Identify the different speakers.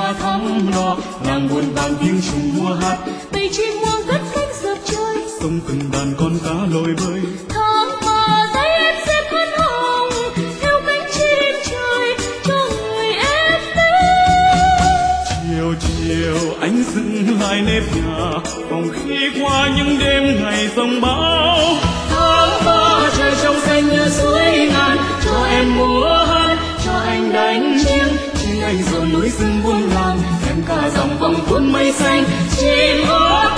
Speaker 1: hoa thắm đỏ, làng buồn vàng tiếng trùng mùa hát.
Speaker 2: bầy chim muông cất cánh dập trời,
Speaker 1: sông từng đàn con cá lội bơi.
Speaker 2: tháng mà tay em sẽ khoan hồng theo cánh chim trời cho người em đến.
Speaker 1: Chiều chiều anh dựng lại nếp nhà, phòng khi qua những đêm ngày giông bão.
Speaker 2: Tháng ba trời trong xanh như suối ngàn, cho em múa hát, cho anh đánh chiêng.
Speaker 1: Chính anh rồi núi rừng buông làng,
Speaker 2: em cả dòng vòng cuốn mây xanh, chim hót